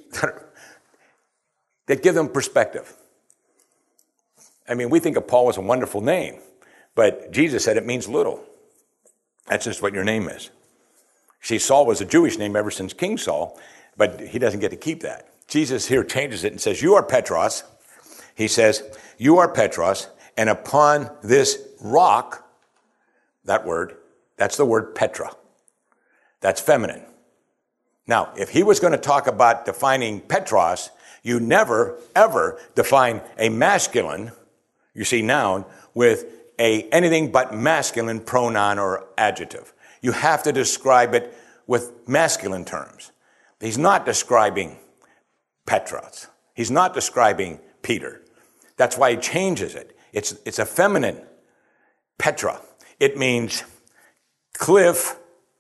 that give them perspective. I mean, we think of Paul as a wonderful name, but Jesus said it means little. That's just what your name is. See, Saul was a Jewish name ever since King Saul, but he doesn't get to keep that. Jesus here changes it and says, you are Petros. He says, you are Petros, and upon this rock, that word, that's the word Petra. That's feminine. Now, if he was going to talk about defining Petros, you never, ever define a masculine, you see, noun, with anything but masculine pronoun or adjective. You have to describe it with masculine terms. He's not describing Petros. He's not describing Peter. That's why he changes it. It's a feminine Petra. It means cliff,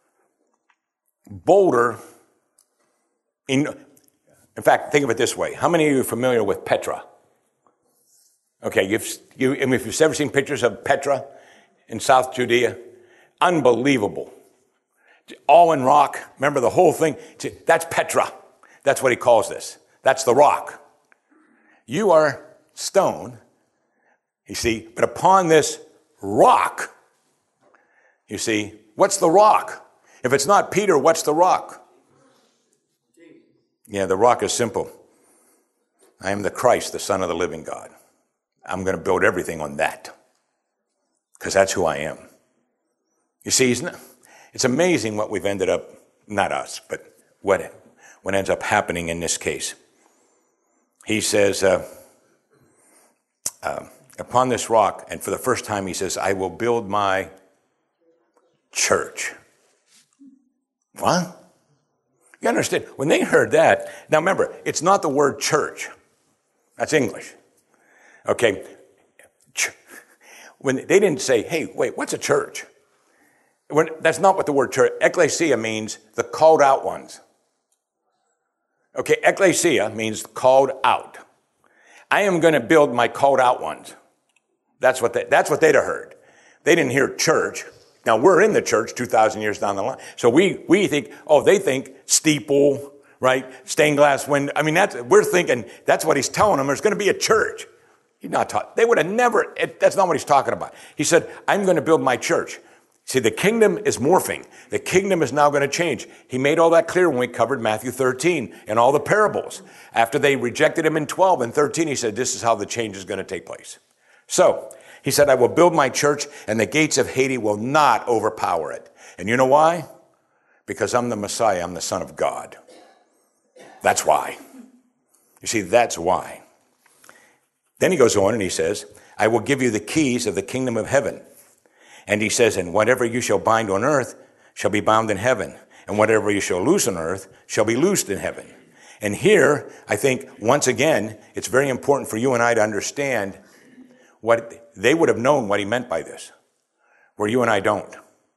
boulder. In fact, think of it this way. How many of you are familiar with Petra? Okay, if you've ever seen pictures of Petra in South Judea, unbelievable. All in rock. Remember the whole thing? That's Petra. That's what he calls this. That's the rock. You are stone, you see, but upon this rock, you see, what's the rock? If it's not Peter, what's the rock? Yeah, the rock is simple. I am the Christ, the Son of the living God. I'm going to build everything on that because that's who I am. You see, it's amazing what we've ended up, not us, but what ends up happening in this case. He says, upon this rock, and for the first time he says, I will build my church. What? You understand? When they heard that, now remember, it's not the word church. That's English. Okay? When they didn't say, hey, wait, what's a church? That's not what the word church, ecclesia means the called out ones. Okay, ecclesia means called out. I am going to build my called out ones. That's what they'd have heard. They didn't hear church. Now, we're in the church 2,000 years down the line. So we think, they think steeple, right? Stained glass window. I mean, we're thinking that's what he's telling them. There's going to be a church. He's not taught. They would have never, that's not what he's talking about. He said, I'm going to build my church. See, the kingdom is morphing. The kingdom is now going to change. He made all that clear when we covered Matthew 13 and all the parables. After they rejected him in 12 and 13, he said, this is how the change is going to take place. So, he said, I will build my church and the gates of Hades will not overpower it. And you know why? Because I'm the Messiah. I'm the Son of God. That's why. You see, that's why. Then he goes on and he says, I will give you the keys of the kingdom of heaven. And he says, and whatever you shall bind on earth shall be bound in heaven. And whatever you shall loose on earth shall be loosed in heaven. And here, I think, once again, it's very important for you and I to understand what they would have known what he meant by this, where you and I don't.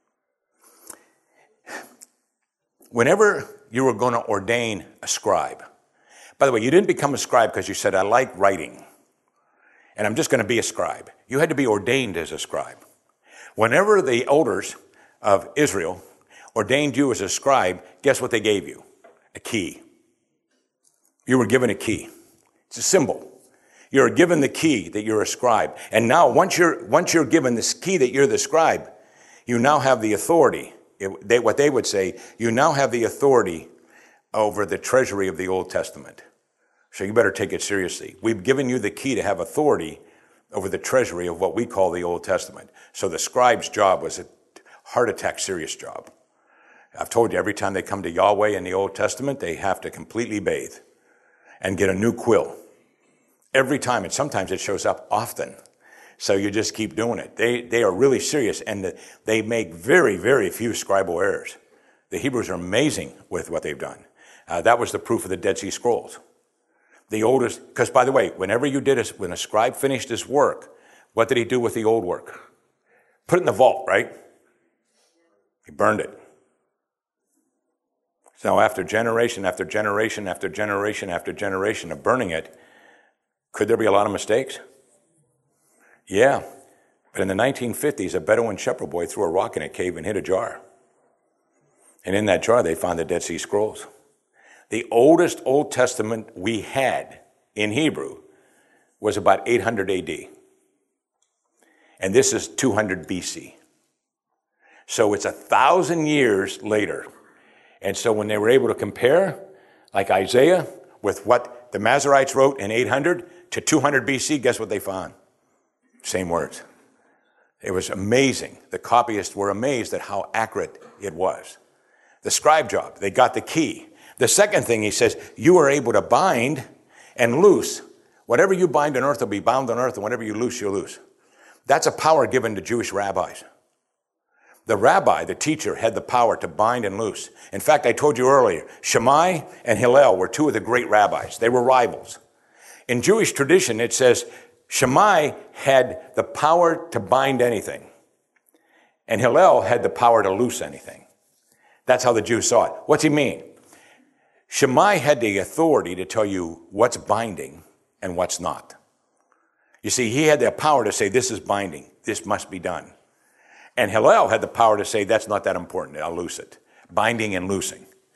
Whenever you were going to ordain a scribe, by the way, you didn't become a scribe because you said, I like writing, and I'm just going to be a scribe. You had to be ordained as a scribe. Whenever the elders of Israel ordained you as a scribe, guess what they gave you? A key. You were given a key. It's a symbol. You're given the key that you're a scribe. And now, once you're given this key that you're the scribe, you now have the authority. What they would say, you now have the authority over the treasury of the Old Testament. So you better take it seriously. We've given you the key to have authority over the treasury of what we call the Old Testament. So the scribe's job was a heart attack serious job. I've told you, every time they come to Yahweh in the Old Testament, they have to completely bathe and get a new quill. Every time, and sometimes it shows up often. So you just keep doing it. They are really serious, and they make very, very few scribal errors. The Hebrews are amazing with what they've done. That was the proof of the Dead Sea Scrolls. The oldest, because by the way, when a scribe finished his work, what did he do with the old work? Put it in the vault, right? He burned it. So after generation after generation after generation after generation of burning it, could there be a lot of mistakes? Yeah. But in the 1950s, a Bedouin shepherd boy threw a rock in a cave and hit a jar. And in that jar, they found the Dead Sea Scrolls. The oldest Old Testament we had in Hebrew was about 800 AD. And this is 200 BC. So it's 1,000 years later. And so when they were able to compare, like Isaiah, with what the Masoretes wrote in 800 to 200 BC, guess what they found? Same words. It was amazing. The copyists were amazed at how accurate it was. The scribe job, they got the key. The second thing he says, you are able to bind and loose. Whatever you bind on earth will be bound on earth, and whatever you loose, you'll loose. That's a power given to Jewish rabbis. The rabbi, the teacher, had the power to bind and loose. In fact, I told you earlier, Shammai and Hillel were two of the great rabbis. They were rivals. In Jewish tradition, it says Shammai had the power to bind anything, and Hillel had the power to loose anything. That's how the Jews saw it. What's he mean? Shammai had the authority to tell you what's binding and what's not. You see, he had the power to say, this is binding, this must be done. And Hillel had the power to say, that's not that important, I'll loose it. Binding and loosing.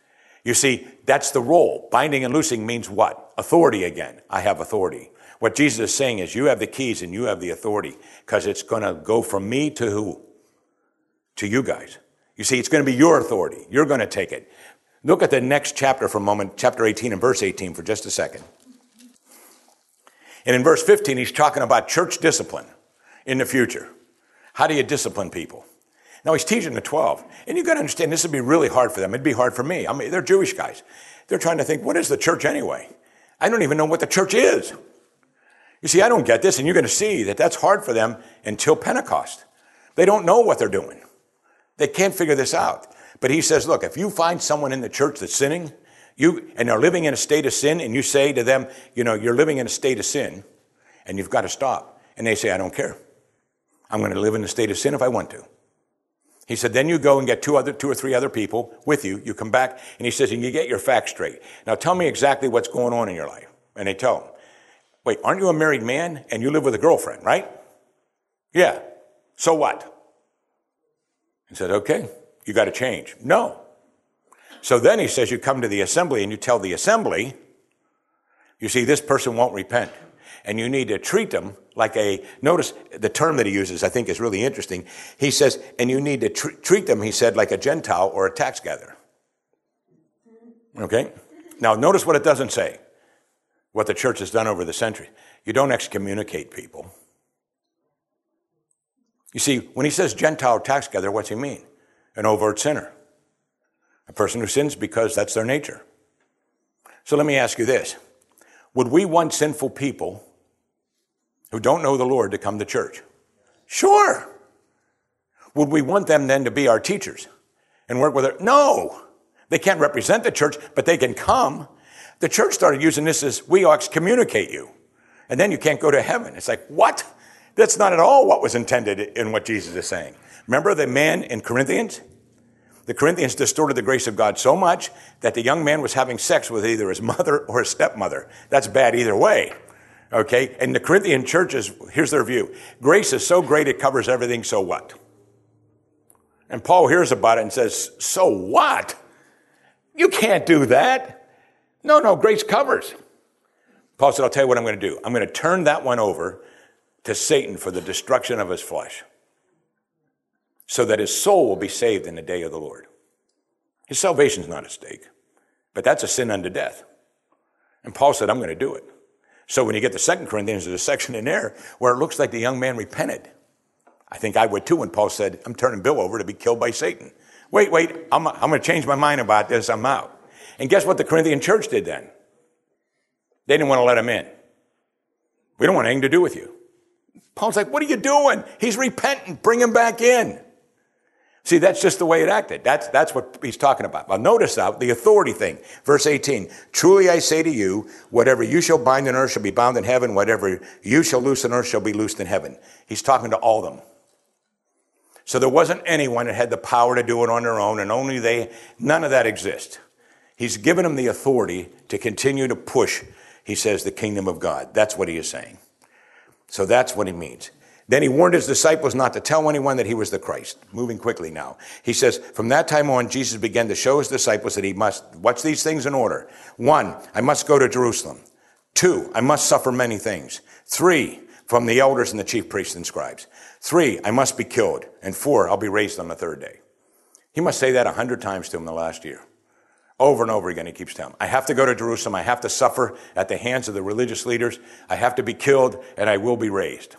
You see, that's the role. Binding and loosing means what? Authority again. I have authority. What Jesus is saying is you have the keys and you have the authority, because it's going to go from me to who? To you guys. You see, it's going to be your authority. You're going to take it. Look at the next chapter for a moment, chapter 18 and verse 18 for just a second. And in verse 15, he's talking about church discipline in the future. How do you discipline people? Now, he's teaching the 12. And you've got to understand, this would be really hard for them. It'd be hard for me. I mean, they're Jewish guys. They're trying to think, what is the church anyway? I don't even know what the church is. You see, I don't get this, and you're going to see that that's hard for them until Pentecost. They don't know what they're doing. They can't figure this out. But he says, look, if you find someone in the church that's sinning, and they're living in a state of sin, and you say to them, you're living in a state of sin, and you've got to stop. And they say, I don't care. I'm going to live in a state of sin if I want to. He said, then you go and get two or three other people with you. You come back, and he says, and you get your facts straight. Now tell me exactly what's going on in your life. And they tell him, wait, aren't you a married man and you live with a girlfriend, right? Yeah. So what? He said, okay, you got to change. No. So then he says, you come to the assembly and you tell the assembly, you see, this person won't repent. And you need to treat them like notice the term that he uses, I think is really interesting. He says, and you need to treat them, he said, like a Gentile or a tax gatherer. Okay? Now, notice what it doesn't say, what the church has done over the century. You don't excommunicate people. You see, when he says Gentile tax gatherer, what's he mean? An overt sinner. A person who sins because that's their nature. So let me ask you this. Would we want sinful people who don't know the Lord to come to church? Sure. Would we want them then to be our teachers and work with it? No. They can't represent the church, but they can come. The church started using this as, we excommunicate you, and then you can't go to heaven. It's like, what? That's not at all what was intended in what Jesus is saying. Remember the man in Corinthians? The Corinthians distorted the grace of God so much that the young man was having sex with either his mother or his stepmother. That's bad either way. Okay? And the Corinthian churches, here's their view. Grace is so great it covers everything, so what? And Paul hears about it and says, so what? You can't do that. No, grace covers. Paul said, I'll tell you what I'm going to do. I'm going to turn that one over to Satan for the destruction of his flesh, so that his soul will be saved in the day of the Lord. His salvation's not at stake, but that's a sin unto death. And Paul said, I'm going to do it. So when you get to 2 Corinthians, there's a section in there where it looks like the young man repented. I think I would too when Paul said, I'm turning Bill over to be killed by Satan. Wait, I'm going to change my mind about this. I'm out. And guess what the Corinthian church did then? They didn't want to let him in. We don't want anything to do with you. Paul's like, what are you doing? He's repentant. Bring him back in. See, that's just the way it acted. That's what he's talking about. Well, notice now the authority thing. Verse 18, truly I say to you, whatever you shall bind on earth shall be bound in heaven. Whatever you shall loose on earth shall be loosed in heaven. He's talking to all of them. So there wasn't anyone that had the power to do it on their own, and only they. None of that exists. He's given them the authority to continue to push, he says, the kingdom of God. That's what he is saying. So that's what he means. Then he warned his disciples not to tell anyone that he was the Christ. Moving quickly now. He says, from that time on, Jesus began to show his disciples that he must, what's these things in order? 1, I must go to Jerusalem. 2, I must suffer many things. 3, from the elders and the chief priests and scribes. 3, I must be killed. And 4, I'll be raised on the third day. He must say that 100 times to him the last year. Over and over again, he keeps telling them, I have to go to Jerusalem. I have to suffer at the hands of the religious leaders. I have to be killed, and I will be raised.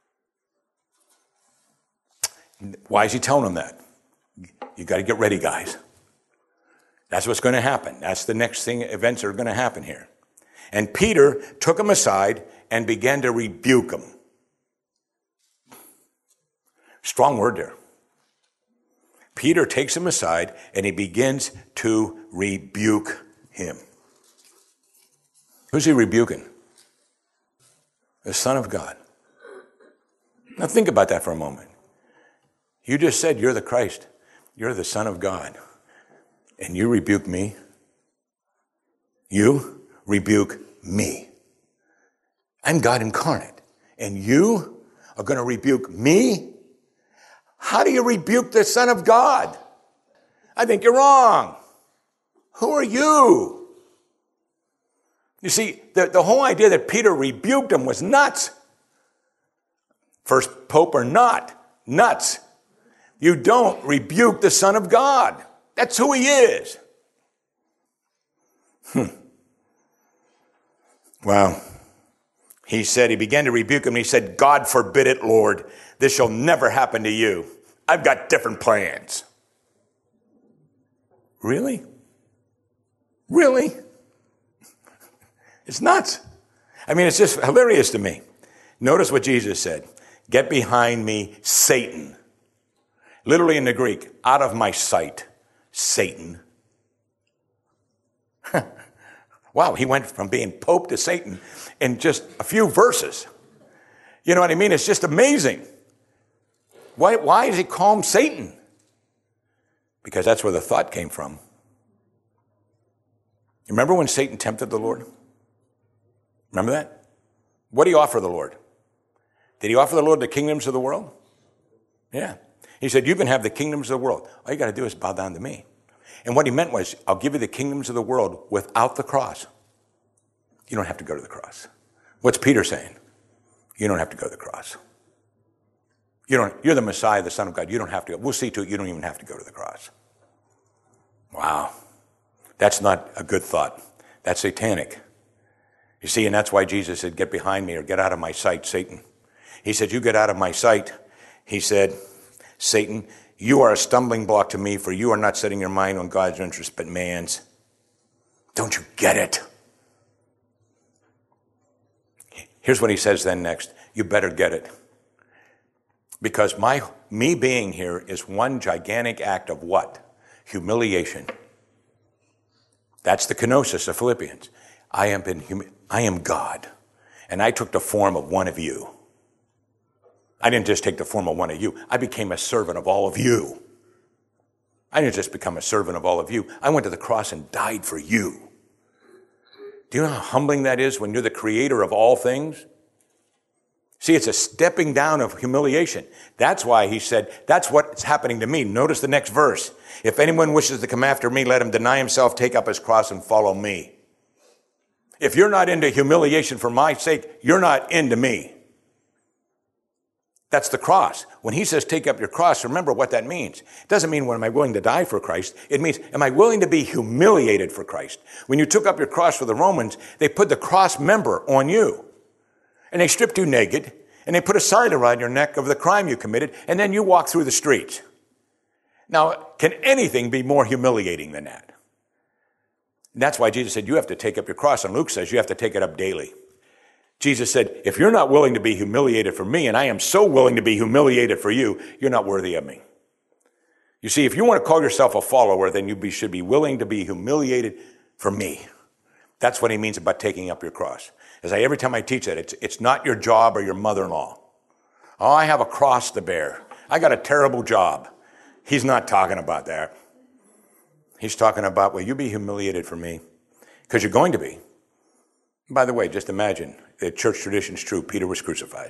Why is he telling them that? You got to get ready, guys. That's what's going to happen. That's the next thing, events that are going to happen here. And Peter took him aside and began to rebuke him. Strong word there. Peter takes him aside and he begins to rebuke him. Who's he rebuking? The Son of God. Now think about that for a moment. You just said you're the Christ. You're the Son of God. And you rebuke me. You rebuke me. I'm God incarnate. And you are going to rebuke me? How do you rebuke the Son of God? I think you're wrong. Who are you? You see, the whole idea that Peter rebuked him was nuts. First Pope or not, nuts. You don't rebuke the Son of God. That's who he is. Wow. He began to rebuke him, and he said, God forbid it, Lord. This shall never happen to you. I've got different plans. Really? Really? It's nuts. I mean, it's just hilarious to me. Notice what Jesus said. Get behind me, Satan. Literally in the Greek, out of my sight, Satan. Wow, he went from being Pope to Satan in just a few verses. You know what I mean? It's just amazing. Why does he call him Satan? Because that's where the thought came from. You remember when Satan tempted the Lord? Remember that? What did he offer the Lord? Did he offer the Lord the kingdoms of the world? Yeah. He said, you can have the kingdoms of the world. All you got to do is bow down to me. And what he meant was, I'll give you the kingdoms of the world without the cross. You don't have to go to the cross. What's Peter saying? You don't have to go to the cross. You're the Messiah, the Son of God. You don't have to go. We'll see to it. You don't even have to go to the cross. Wow. That's not a good thought. That's satanic. You see, and that's why Jesus said, get behind me or get out of my sight, Satan. He said, you get out of my sight. He said, Satan, you are a stumbling block to me, for you are not setting your mind on God's interest, but man's. Don't you get it? Here's what he says then next. You better get it. Because me being here is one gigantic act of what? Humiliation. That's the kenosis of Philippians. I am God, and I took the form of one of you. I didn't just take the form of one of you. I became a servant of all of you. I didn't just become a servant of all of you. I went to the cross and died for you. Do you know how humbling that is when you're the creator of all things? See, it's a stepping down of humiliation. That's why he said, that's what's happening to me. Notice the next verse. If anyone wishes to come after me, let him deny himself, take up his cross, and follow me. If you're not into humiliation for my sake, you're not into me. That's the cross. When he says take up your cross, remember what that means. It doesn't mean when am I willing to die for Christ. It means am I willing to be humiliated for Christ. When you took up your cross for the Romans, they put the cross member on you. And they stripped you naked, and they put a sign around your neck of the crime you committed, and then you walk through the streets. Now, can anything be more humiliating than that? That's why Jesus said you have to take up your cross, and Luke says you have to take it up daily. Jesus said, if you're not willing to be humiliated for me, and I am so willing to be humiliated for you, you're not worthy of me. You see, if you want to call yourself a follower, then you should be willing to be humiliated for me. That's what he means about taking up your cross. Every time I teach that, it's not your job or your mother-in-law. Oh, I have a cross to bear. I got a terrible job. He's not talking about that. He's talking about, will you be humiliated for me? Because you're going to be. By the way, just imagine, the church tradition is true. Peter was crucified.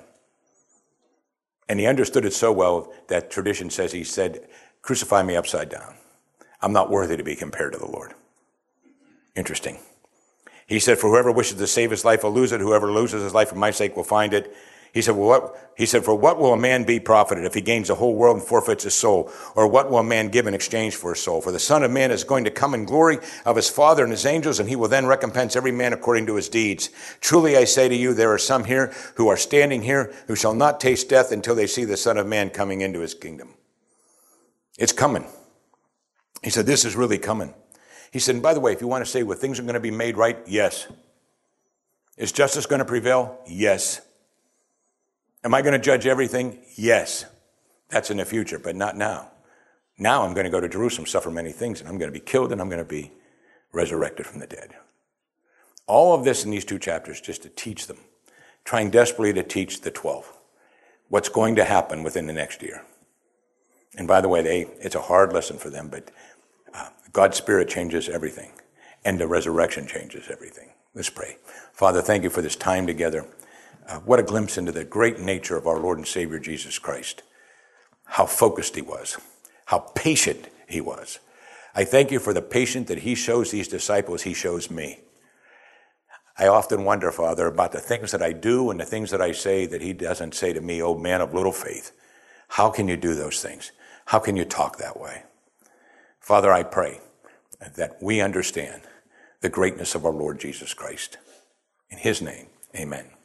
And he understood it so well that tradition says he said, crucify me upside down. I'm not worthy to be compared to the Lord. Interesting. He said, for whoever wishes to save his life will lose it. Whoever loses his life for my sake will find it. He said, for what will a man be profited if he gains the whole world and forfeits his soul? Or what will a man give in exchange for his soul? For the Son of Man is going to come in glory of his Father and his angels, and he will then recompense every man according to his deeds. Truly I say to you, there are some here who are standing here who shall not taste death until they see the Son of Man coming into his kingdom. It's coming. He said, this is really coming. He said, and by the way, if you want to say, well, things are going to be made right, yes. Is justice going to prevail? Yes. Am I going to judge everything? Yes. That's in the future, but not now. Now I'm going to go to Jerusalem, suffer many things, and I'm going to be killed, and I'm going to be resurrected from the dead. All of this in these 2 chapters just to teach them, trying desperately to teach the 12 what's going to happen within the next year. And by the way, it's a hard lesson for them, but God's Spirit changes everything, and the resurrection changes everything. Let's pray. Father, thank you for this time together. What a glimpse into the great nature of our Lord and Savior Jesus Christ. How focused he was, how patient he was, I thank you for the patience that he shows these disciples, he shows me. I often wonder, Father, about the things that I do and the things that I say that he doesn't say to me, oh man of little faith. How can you do those things? How can you talk that way? Father, I pray that we understand the greatness of our Lord Jesus Christ. In his name, amen.